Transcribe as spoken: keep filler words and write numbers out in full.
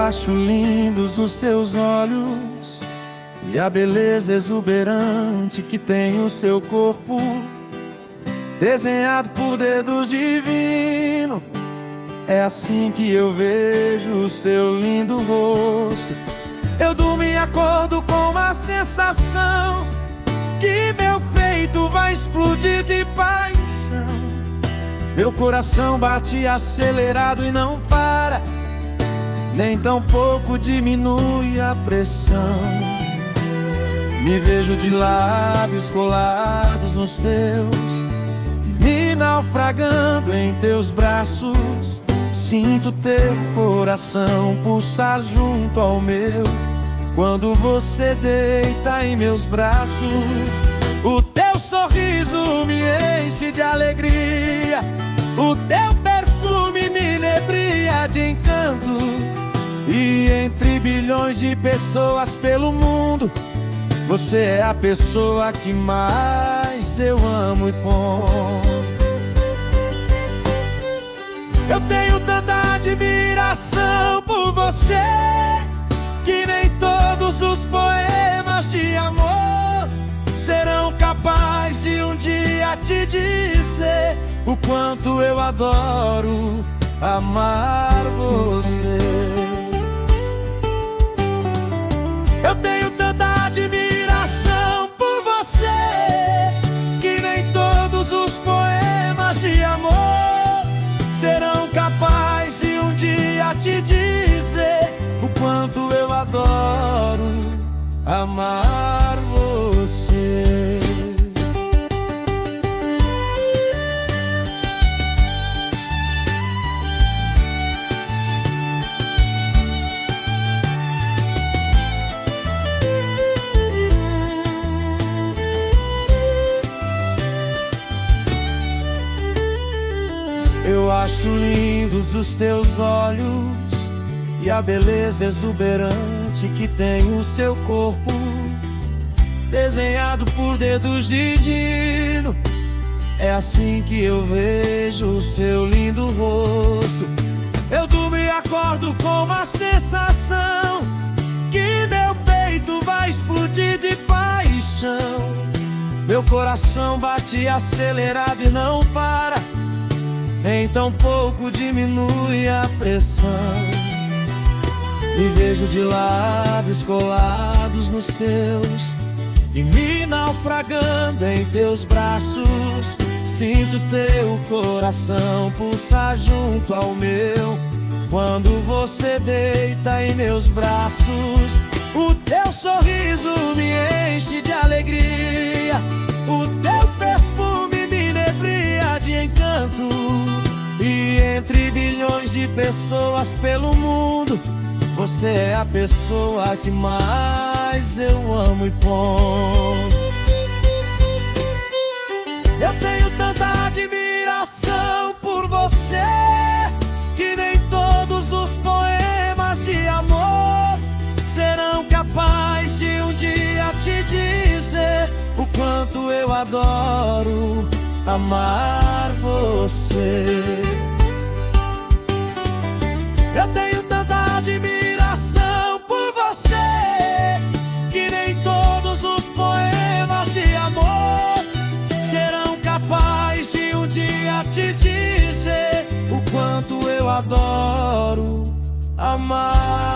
acho lindos os teus olhos e a beleza exuberante que tem o seu corpo, desenhado por dedos divinos. É assim que eu vejo o seu lindo rosto. Eu durmo e acordo com uma sensação que meu peito vai explodir de paixão. Meu coração bate acelerado e não para, nem tampouco diminui a pressão. Me vejo de lábios colados nos teus, me naufragando em teus braços. Sinto teu coração pulsar junto ao meu quando você deita em meus braços. O teu sorriso me enche de alegria, o teu perfume me inebria de encanto. E entre bilhões de pessoas pelo mundo, você é a pessoa que mais eu amo e ponto. Eu tenho tanta admiração por você que nem todos os poemas de amor serão capazes de um dia te dizer o quanto eu adoro amar você. Eu tenho tanta admiração por você que nem todos os poemas de amor serão capazes de um dia te dizer o quanto eu adoro amar você. Eu acho lindos os teus olhos e a beleza exuberante que tem o seu corpo, desenhado por dedos divinos. É assim que eu vejo o seu lindo rosto. Eu durmo e acordo com uma sensação que meu peito vai explodir de paixão. Meu coração bate acelerado e não para, nem tampouco diminui a pressão. Me vejo de lábios colados nos teus e me naufragando em teus braços. Sinto teu coração pulsar junto ao meu quando você deita em meus braços. O teu sorriso me enche de alegria, o teu perfume me inebria de encanto. E entre bilhões de pessoas pelo mundo, você é a pessoa que mais eu amo e ponto. Eu tenho tanta admiração por você que nem todos os poemas de amor serão capazes de um dia te dizer o quanto eu adoro amar você. Eu tenho tanta admiração por você que nem todos os poemas de amor serão capazes de um dia te dizer o quanto eu adoro amar